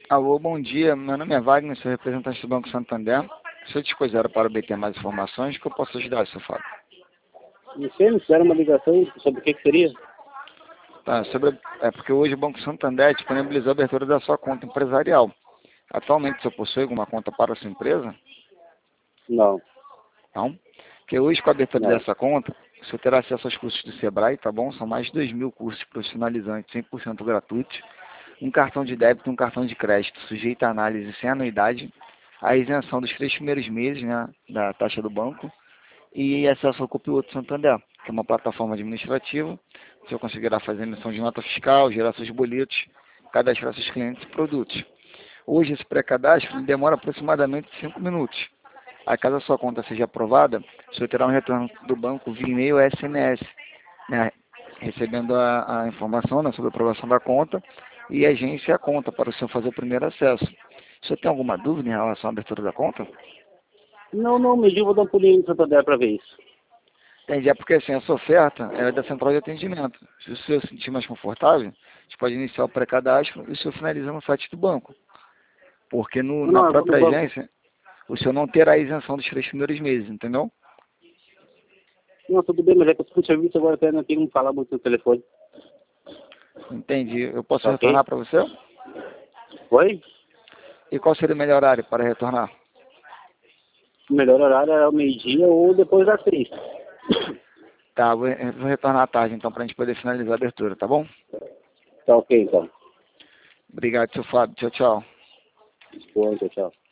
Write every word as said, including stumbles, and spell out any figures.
Alô, bom dia. Meu nome é Wagner, sou representante do Banco Santander. Se eu dispuser para obter mais informações, que eu posso ajudar, seu Fábio? Não sei, me fizeram uma ligação sobre o que, que seria? Tá, sobre, é porque hoje o Banco Santander disponibilizou a abertura da sua conta empresarial. Atualmente, o senhor possui alguma conta para a sua empresa? Não, Não? Porque hoje, com a abertura não. dessa conta, o senhor terá acesso aos cursos do Sebrae, tá bom? São mais de dois mil cursos profissionalizantes, cem por cento gratuitos. Um cartão de débito e um cartão de crédito sujeito à análise sem anuidade, a isenção dos três primeiros meses, né, da taxa do banco e acesso ao Copiloto Santander, que é uma plataforma administrativa. O senhor conseguirá fazer emissão de nota fiscal, gerar seus boletos, cadastrar seus clientes e produtos. Hoje, esse pré-cadastro demora aproximadamente cinco minutos. Aí, caso a sua conta seja aprovada, o senhor terá um retorno do banco via e-mail ou S M S, né, recebendo a, a informação, né, sobre a aprovação da conta e agência a conta para o senhor fazer o primeiro acesso. O senhor tem alguma dúvida em relação à abertura da conta? Não, não, me diga, vou dar um pulinho no Santander para ver isso. Entendi, é porque assim, essa oferta é da central de atendimento. Se o senhor se sentir mais confortável, a gente pode iniciar o pré-cadastro e o senhor finaliza no site do banco. Porque no, Não, na não, eu vou no própria banco. agência, o senhor não terá a isenção dos três primeiros meses, entendeu? Não, tudo bem, mas é que eu estou de serviço agora, até não tenho como falar muito no telefone. Entendi. Eu posso Tá retornar ok? para você? Oi? E qual seria o melhor horário para retornar? O melhor horário é o meio-dia ou depois das três. Tá, vou, eu vou retornar à tarde então para a gente poder finalizar a abertura, tá bom? Tá ok, então. Obrigado, seu Fábio. Tchau, tchau. Bom, tchau, tchau.